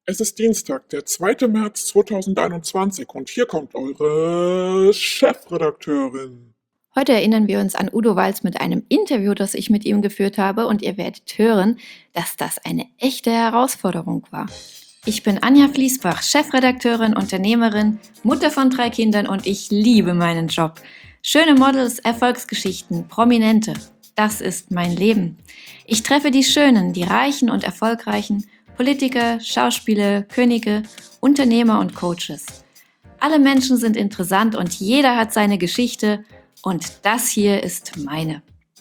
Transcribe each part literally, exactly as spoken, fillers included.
Es ist Dienstag, der zweite März zweitausendeinundzwanzig und hier kommt eure Chefredakteurin. Heute erinnern wir uns an Udo Walz mit einem Interview, das ich mit ihm geführt habe, und ihr werdet hören, dass das eine echte Herausforderung war. Ich bin Anja Fließbach, Chefredakteurin, Unternehmerin, Mutter von drei Kindern und ich liebe meinen Job. Schöne Models, Erfolgsgeschichten, Prominente, das ist mein Leben. Ich treffe die Schönen, die Reichen und Erfolgreichen, Politiker, Schauspieler, Könige, Unternehmer und Coaches. Alle Menschen sind interessant und jeder hat seine Geschichte. Und das hier ist meine.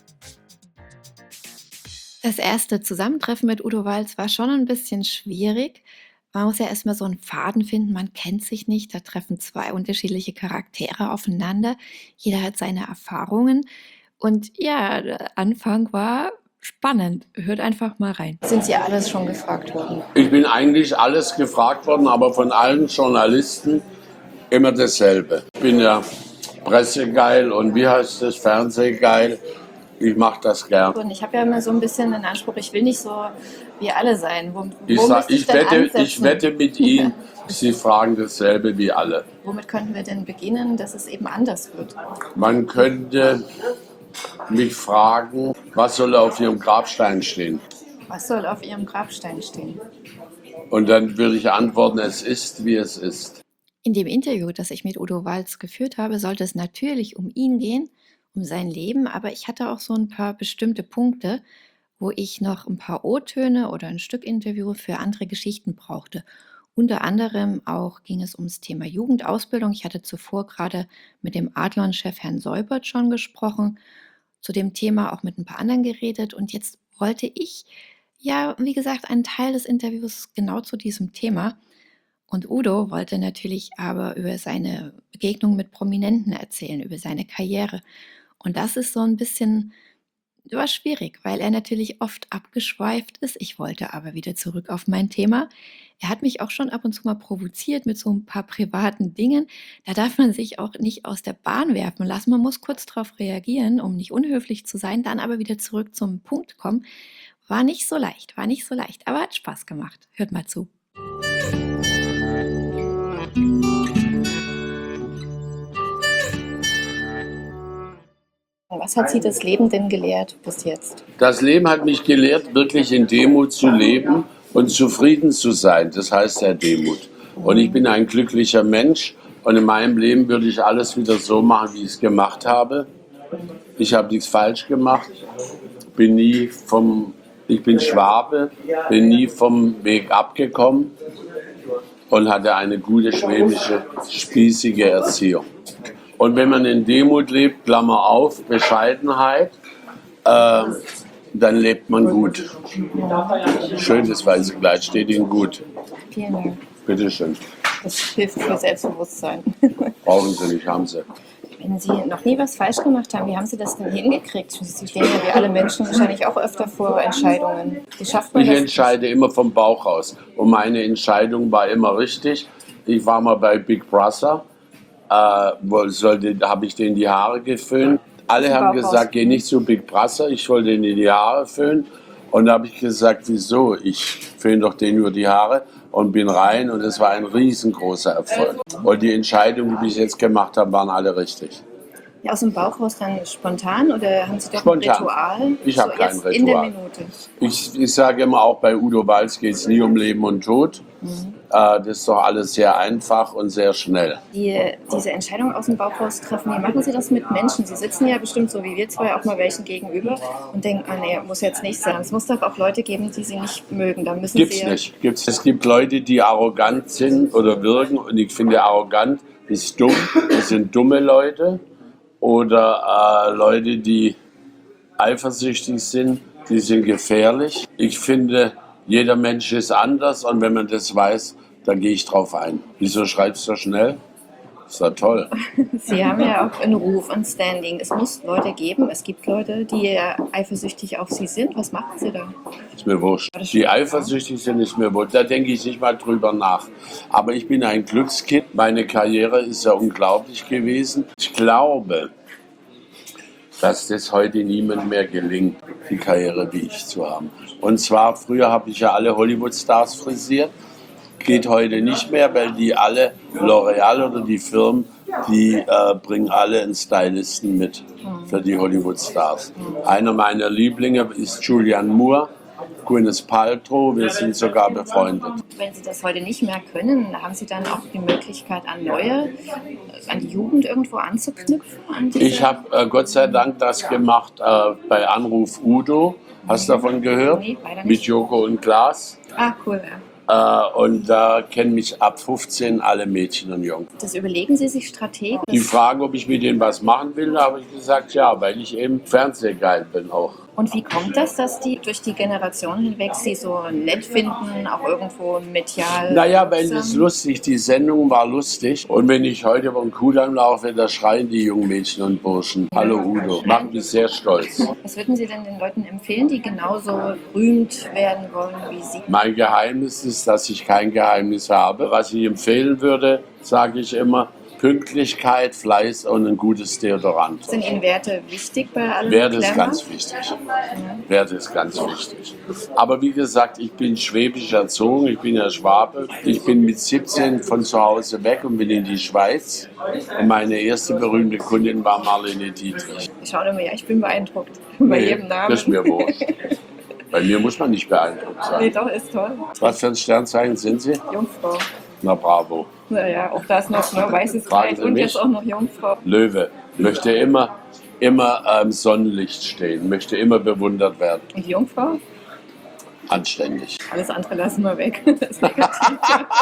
Das erste Zusammentreffen mit Udo Walz war schon ein bisschen schwierig. Man muss ja erstmal so einen Faden finden, man kennt sich nicht, da treffen zwei unterschiedliche Charaktere aufeinander. Jeder hat seine Erfahrungen. Und ja, der Anfang war spannend. Hört einfach mal rein. Sind Sie alles schon gefragt worden? Ich bin eigentlich alles gefragt worden, aber von allen Journalisten immer dasselbe. Ich bin ja pressegeil und wie heißt das, Fernsehgeil. Ich mache das gern. Und ich habe ja immer so ein bisschen den Anspruch, ich will nicht so wie alle sein. Wo, ich, wo sag, ich, ich, wette, ich wette mit Ihnen, Sie fragen dasselbe wie alle. Womit könnten wir denn beginnen, dass es eben anders wird? Man könnte mich fragen, was soll auf Ihrem Grabstein stehen? Was soll auf Ihrem Grabstein stehen? Und dann würde ich antworten, es ist, wie es ist. In dem Interview, das ich mit Udo Walz geführt habe, sollte es natürlich um ihn gehen, um sein Leben, aber ich hatte auch so ein paar bestimmte Punkte, wo ich noch ein paar O-Töne oder ein Stück Interview für andere Geschichten brauchte. Unter anderem auch ging es ums Thema Jugendausbildung. Ich hatte zuvor gerade mit dem Adlon-Chef Herrn Seubert schon gesprochen, zu dem Thema auch mit ein paar anderen geredet und jetzt wollte ich, ja, wie gesagt, einen Teil des Interviews genau zu diesem Thema. Und Udo wollte natürlich aber über seine Begegnung mit Prominenten erzählen, über seine Karriere. Und das ist so ein bisschen, war schwierig, weil er natürlich oft abgeschweift ist. Ich wollte aber wieder zurück auf mein Thema. Er hat mich auch schon ab und zu mal provoziert mit so ein paar privaten Dingen. Da darf man sich auch nicht aus der Bahn werfen lassen. Man muss kurz darauf reagieren, um nicht unhöflich zu sein, dann aber wieder zurück zum Punkt kommen. War nicht so leicht, war nicht so leicht, aber hat Spaß gemacht. Hört mal zu. Was hat Sie das Leben denn gelehrt bis jetzt? Das Leben hat mich gelehrt, wirklich in Demut zu leben und zufrieden zu sein. Das heißt ja Demut. Und ich bin ein glücklicher Mensch und in meinem Leben würde ich alles wieder so machen, wie ich es gemacht habe. Ich habe nichts falsch gemacht, bin nie vom, ich bin Schwabe, bin nie vom Weg abgekommen und hatte eine gute schwäbische, spießige Erziehung. Und wenn man in Demut lebt, Klammer auf, Bescheidenheit, äh, dann lebt man gut. Schön, das weiße Kleid steht Ihnen gut. Vielen Dank. Bitte schön. Das hilft für Selbstbewusstsein. Brauchen Sie nicht, haben Sie. Wenn Sie noch nie was falsch gemacht haben, wie haben Sie das denn hingekriegt? Sie stehen ja wie alle Menschen wahrscheinlich auch öfter vor Entscheidungen. Wie schafft man Ich das? entscheide immer vom Bauch aus. Und meine Entscheidung war immer richtig. Ich war mal bei Big Brother. Äh, wo sollte, da habe ich denen die Haare geföhnt. Alle haben gesagt, geh nicht zu Big Brother, ich soll denen die Haare föhnen. Und da habe ich gesagt, wieso? Ich föhne doch denen nur die Haare und bin rein und es war ein riesengroßer Erfolg. Und die Entscheidungen, die ich jetzt gemacht habe, waren alle richtig. Ja, aus dem Bauch raus dann spontan oder haben Sie doch Spontan. ein Ritual? Ich habe so kein erst Ritual. In der Minute. Ich, ich sage immer, auch bei Udo Walz geht es nie um Leben und Tod. Mhm. Äh, das ist doch alles sehr einfach und sehr schnell. Die, diese Entscheidung aus dem Bauch raus treffen, wie machen Sie das mit Menschen? Sie sitzen ja bestimmt so wie wir zwei auch mal welchen gegenüber und denken, ah nee, muss jetzt nicht sein. Es muss doch auch Leute geben, die Sie nicht mögen. Da müssen Gibt's Sie ja nicht. Gibt's. Es gibt Leute, die arrogant sind oder wirken und ich finde, arrogant ist dumm. Das sind dumme Leute. Oder äh, Leute, die eifersüchtig sind, die sind gefährlich. Ich finde, jeder Mensch ist anders und wenn man das weiß, dann gehe ich drauf ein. Wieso schreibst du so schnell? Ist doch toll. Sie haben ja auch einen Ruf, ein Standing. Es muss Leute geben, es gibt Leute, die eifersüchtig auf Sie sind. Was machen Sie da? Ist mir wurscht. Die eifersüchtig sind, ist mir wurscht. Da denke ich nicht mal drüber nach. Aber ich bin ein Glückskind. Meine Karriere ist ja unglaublich gewesen. Ich glaube, dass das heute niemand mehr gelingt, die Karriere wie ich zu haben. Und zwar, früher habe ich ja alle Hollywood-Stars frisiert. geht heute nicht mehr, weil die alle, L'Oreal oder die Firmen, die äh, bringen alle einen Stylisten mit für die Hollywood-Stars. Einer meiner Lieblinge ist Julianne Moore, Gwyneth Paltrow, wir sind sogar befreundet. Wenn Sie das heute nicht mehr können, haben Sie dann auch die Möglichkeit, an neue, an die Jugend irgendwo anzuknüpfen? An diese- Ich habe äh, Gott sei Dank das gemacht äh, bei Anruf Udo. Hast du davon gehört? Nee, leider nicht. Mit Joko und Klaas. Ah, cool. Ja. Äh, und da kennen mich ab fünfzehn alle Mädchen und Jungen. Das überlegen Sie sich strategisch? Die fragen, ob ich mit denen was machen will, da habe ich gesagt, ja, weil ich eben fernsehgeil bin auch. Und wie kommt das, dass die durch die Generationen hinweg Sie so nett finden, auch irgendwo medial? Naja, weil wirksam? es lustig, die Sendung war lustig. Und wenn ich heute über den Kudamm laufe, da schreien die jungen Mädchen und Burschen. Hallo Udo, macht mich sehr stolz. Was würden Sie denn den Leuten empfehlen, die genauso berühmt werden wollen wie Sie? Mein Geheimnis ist, dass ich kein Geheimnis habe. Was ich empfehlen würde, sage ich immer, Pünktlichkeit, Fleiß und ein gutes Deodorant. Sind Ihnen Werte wichtig bei allem Werte ist Glamour? ganz wichtig. Werte ist ganz wichtig. Aber wie gesagt, ich bin schwäbisch erzogen, ich bin ja Schwabe. Ich bin mit siebzehn von zu Hause weg und bin in die Schweiz. Und meine erste berühmte Kundin war Marlene Dietrich. Ich schaue immer, ja, ich bin beeindruckt bei Nee, jedem Namen. das ist mir wurscht. Bei mir muss man nicht beeindruckt Nee, sein. doch, ist toll. Was für ein Sternzeichen sind Sie? Jungfrau. Na bravo. Naja, auch das noch, ne? Weißes Fragen Kleid Sie und mich? jetzt auch noch Jungfrau. Löwe. Möchte immer, immer am Sonnenlicht stehen. Möchte immer bewundert werden. Und die Jungfrau? Anständig. Alles andere lassen wir weg. Das ist negativ.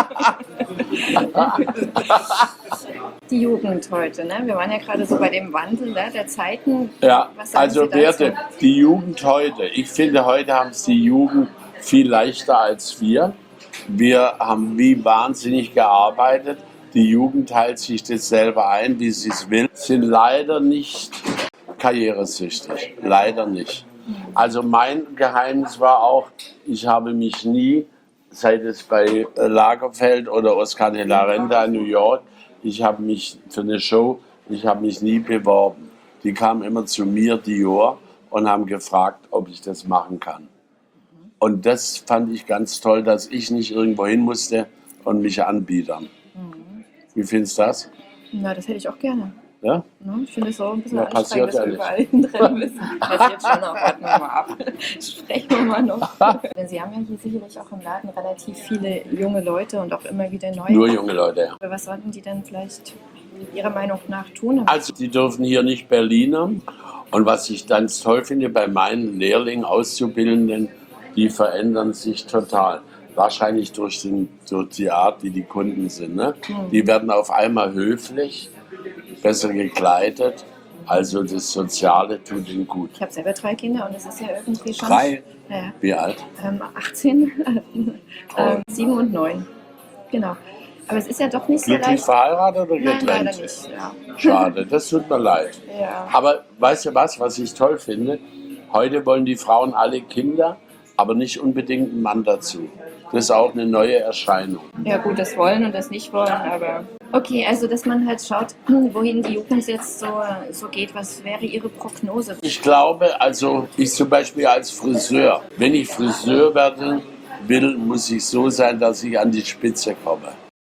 Die Jugend heute, ne? Wir waren ja gerade so bei dem Wandel, ne, der Zeiten. Ja, Was sagen also Sie dazu? Werte, die Jugend heute. Ich finde, heute haben es die Jugend viel leichter als wir. Wir haben wie wahnsinnig gearbeitet. Die Jugend teilt sich das selber ein, wie sie es will. Sind leider nicht karrieresüchtig. Leider nicht. Also mein Geheimnis war auch, ich habe mich nie, sei es bei Lagerfeld oder Oscar de la Renta in New York, ich habe mich für eine Show, ich habe mich nie beworben. Die kamen immer zu mir, Dior, und haben gefragt, ob ich das machen kann. Und das fand ich ganz toll, dass ich nicht irgendwo hin musste und mich anbiedern. Wie findest du das? Na, das hätte ich auch gerne. Ja? Ne? Ich finde es so ein bisschen Ja, passiert anstrengend, dass ja wir überall hinrennen müssen. Passiert schon noch, warten wir mal ab. Sprechen wir mal noch. Denn Sie haben ja hier sicherlich auch im Laden relativ viele junge Leute und auch immer wieder neue. Nur junge Leute, ja. Was sollten die denn vielleicht Ihrer Meinung nach tun? Also, die dürfen hier nicht Berliner. Und was ich ganz toll finde bei meinen Lehrlingen, Auszubildenden, die verändern sich total. Wahrscheinlich durch, den, durch die Art, wie die Kunden sind. Ne? Die werden auf einmal höflich, besser gekleidet. Also das Soziale tut ihnen gut. Ich habe selber drei Kinder und es ist ja irgendwie schon... Drei? Ja, Wie alt? ähm, achtzehn, Toll. ähm, sieben und neun. Genau. Aber es ist ja doch nicht so Glücklich leicht. verheiratet oder Nein, getrennt? leider nicht. Ja. Schade, das tut mir leid. Ja. Aber weißt du was, was ich toll finde? Heute wollen die Frauen alle Kinder, aber nicht unbedingt einen Mann dazu. Das ist auch eine neue Erscheinung. Ja gut, das Wollen und das Nicht-Wollen, aber... Okay, also dass man halt schaut, wohin die Jugend jetzt so, so geht. Was wäre Ihre Prognose? Ich glaube, also ich zum Beispiel als Friseur, wenn ich Friseur werden will, muss ich so sein, dass ich an die Spitze komme.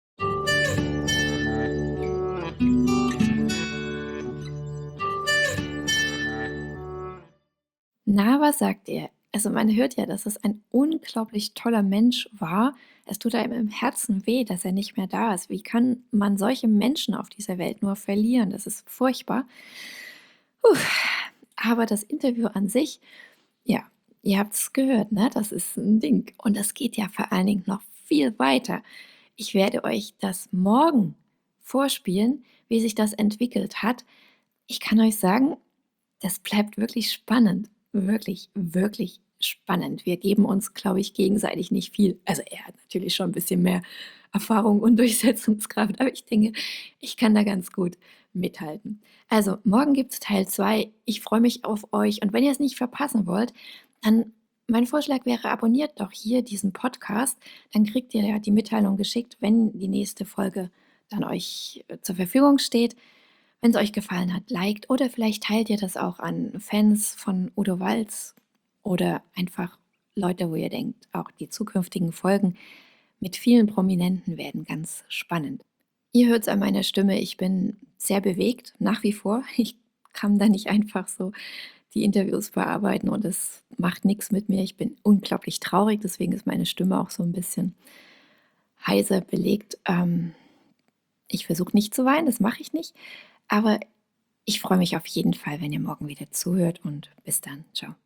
Na, was sagt ihr? Also man hört ja, dass es ein unglaublich toller Mensch war. Es tut einem im Herzen weh, dass er nicht mehr da ist. Wie kann man solche Menschen auf dieser Welt nur verlieren? Das ist furchtbar. Puh. Aber das Interview an sich, ja, ihr habt es gehört, ne? Das ist ein Ding. Und das geht ja vor allen Dingen noch viel weiter. Ich werde euch das morgen vorspielen, wie sich das entwickelt hat. Ich kann euch sagen, das bleibt wirklich spannend. Wirklich, wirklich spannend. Wir geben uns, glaube ich, gegenseitig nicht viel. Also er hat natürlich schon ein bisschen mehr Erfahrung und Durchsetzungskraft, aber ich denke, ich kann da ganz gut mithalten. Also morgen gibt es Teil zwei. Ich freue mich auf euch und wenn ihr es nicht verpassen wollt, dann mein Vorschlag wäre, abonniert doch hier diesen Podcast. Dann kriegt ihr ja die Mitteilung geschickt, wenn die nächste Folge dann euch äh, zur Verfügung steht. Wenn es euch gefallen hat, liked oder vielleicht teilt ihr das auch an Fans von Udo Walz oder einfach Leute, wo ihr denkt, auch die zukünftigen Folgen mit vielen Prominenten werden ganz spannend. Ihr hört es an meiner Stimme, ich bin sehr bewegt, nach wie vor. Ich kann da nicht einfach so die Interviews bearbeiten und es macht nichts mit mir. Ich bin unglaublich traurig, deswegen ist meine Stimme auch so ein bisschen heiser belegt. Ähm, ich versuche nicht zu weinen, das mache ich nicht, aber ich freue mich auf jeden Fall, wenn ihr morgen wieder zuhört und bis dann. Ciao.